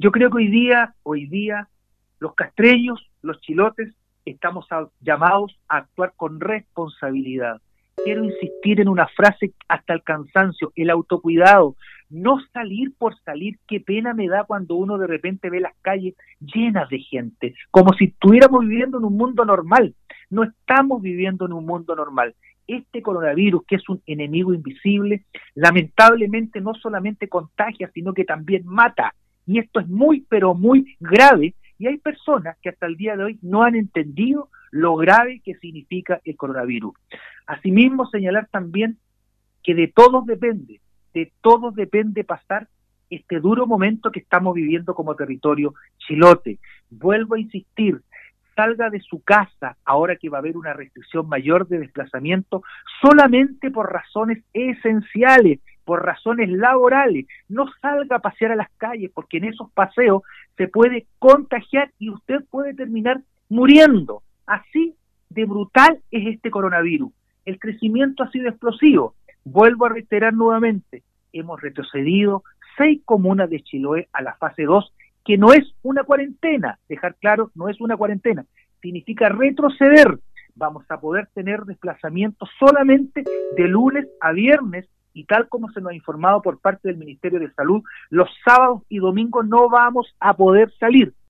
Yo creo que hoy día, los castreños, los chilotes, estamos llamados a actuar con responsabilidad. Quiero insistir en una frase hasta el cansancio: el autocuidado, no salir por salir. Qué pena me da cuando uno de repente ve las calles llenas de gente, como si estuviéramos viviendo en un mundo normal. No estamos viviendo en un mundo normal. Este coronavirus, que es un enemigo invisible, lamentablemente no solamente contagia, sino que también mata. Y esto es muy, pero muy grave. Y hay personas que hasta el día de hoy no han entendido lo grave que significa el coronavirus. Asimismo, señalar también que de todos depende pasar este duro momento que estamos viviendo como territorio chilote. Vuelvo a insistir: salga de su casa, ahora que va a haber una restricción mayor de desplazamiento, solamente por razones esenciales, por razones laborales. No salga a pasear a las calles, porque en esos paseos se puede contagiar y usted puede terminar muriendo. Así de brutal es este coronavirus. El crecimiento ha sido explosivo. Vuelvo a reiterar nuevamente: hemos retrocedido 6 comunas de Chiloé a la fase 2, que no es una cuarentena. Dejar claro, no es una cuarentena, significa retroceder. Vamos a poder tener desplazamientos solamente de lunes a viernes, y tal como se nos ha informado por parte del Ministerio de Salud, los sábados y domingos no vamos a poder salir.